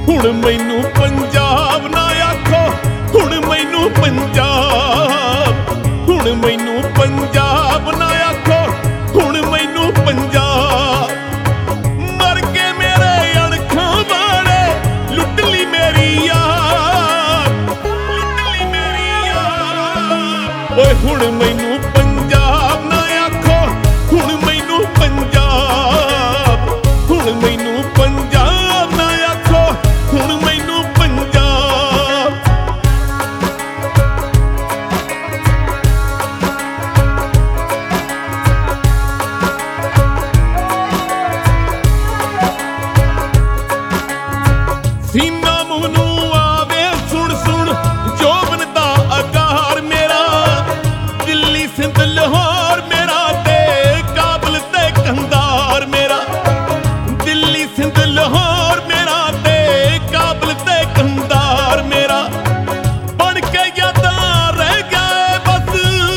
हुण मैनू पंजाब ना आखो, हुण मैनू पंजाब, हुण मैनू पंजाब ना आखो, हुण मैनू पंजाब। मर के मेरे अणखां वाले लुट ली मेरी यार, लुट ली मेरी यार। ओए हुण मैनू पंजाब ना आखो, हुण मैनू पंजाब, हुण मैनू पंजाब ना आखो, हुण मैनू पंजाब। सीना मुनू आवे सुन सुन जोबन दा आकार मेरा, दिल्ली सिंध लाहौर मेरा ते काबल ते कंधार मेरा, दिल्ली सिंध लाहौर मेरा ते काबल ते कंधार मेरा। बन के यादां रह गए बस,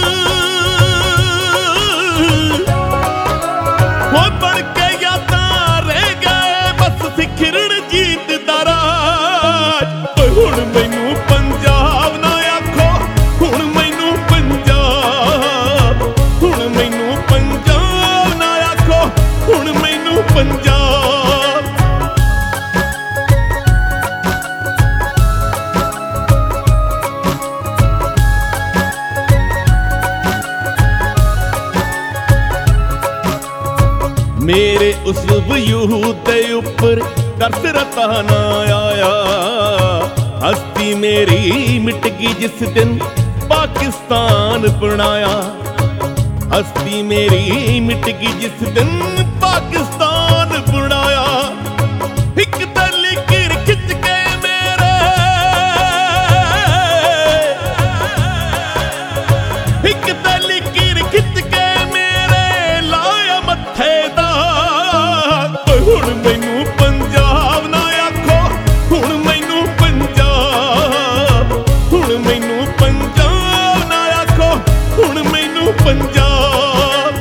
वो बन के यादां रह गए बस सिखरण जीत दा राज। ओए हुण मैनू पंजाब ना आखो, हुण मैनू पंजाब, हुण मैनू पंजाब ना आखो, हुण मैनू पंजाब। मेरे उस वजूद दे उपर दर्द रता ना आया, हस्ती मेरी मिट गई जिस दिन पाकिस्तान बनाया, हस्ती मेरी मिट गई जिस दिन पाकिस्तान बनाया। एक तलकीर खिंच के मेरे, एक तलकीर खिंच के मेरे लाया मत्थे दा। हुण मैनू पंजाब ना आखो, हुण मैनू पंजाब, हुण मैनू पंजाब ना आखो, हुण मैनू पंजाब।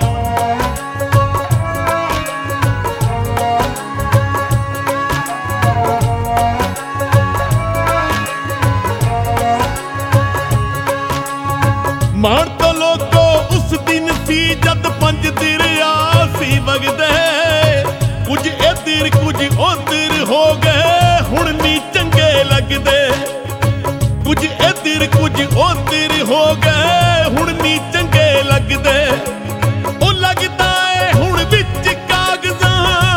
माण तो लोगो उस दिन सी जद पंज दरिया सी वगदे, कुछ इधर कुछ उधर हो गए हुण नी चंगे लगदे, कुछ इधर कुछ उधर हो गए हुण नी चंगे लगदे। ओ लगदा है हुण विच कागज़ां,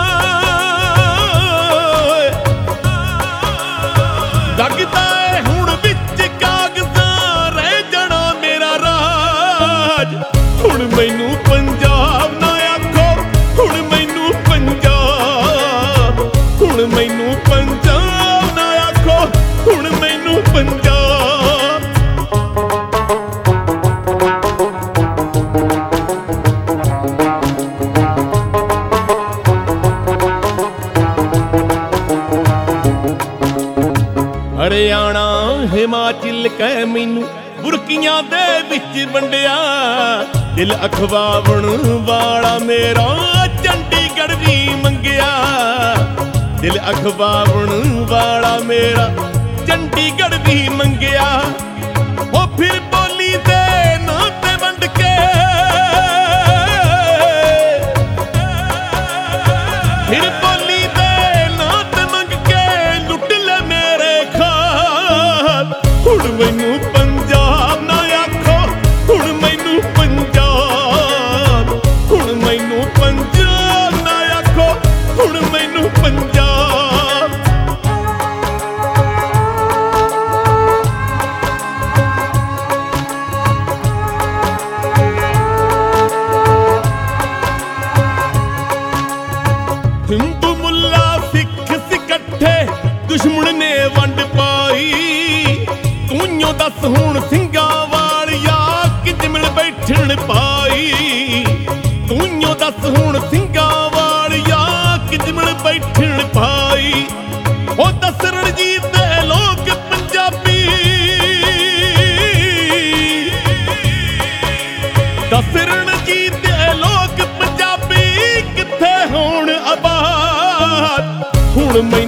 लगदा है हुण विच कागज़ां रह जाना मेरा राज। हुण मैनू पंजाब ना आखो, हुण मैनू पंजाब, हुण मैनू पंजाब ना आखो, हुण मैनू पंजाब। हरियाणा हिमाचल कै मैनू बुरकियां दे विच वंडिया, दिल अखवावण वाला मेरा चंडीगढ़ भी मंगिया, दिल अखवावण वाला मेरा चंडीगढ़ भी मंगिया। ओ फिर बोली दे ना ते वंड के, फिर बोली दे ना ते मंग के लुट ले मेरे खाल। हुण मैनू पंजाब ना आखो, हुण मैनू पंजाब, हुण मैनू पंजाब ना आखो, हुण मैनू पंजाब। हिंदू मुल्ला सिख इकट्ठे दुश्मन ने वंड पाई, तूं दस हुण सिंगां वालिया किजमिल बैठण पाई, तूं दस हुण सिंगां वालिया किजमिल बैठण पाई। ओ दस रणजीत दे लोग पंजाबी, दस रणजीत दे लोग पंजाबी कित्थे होण आबाद। हुण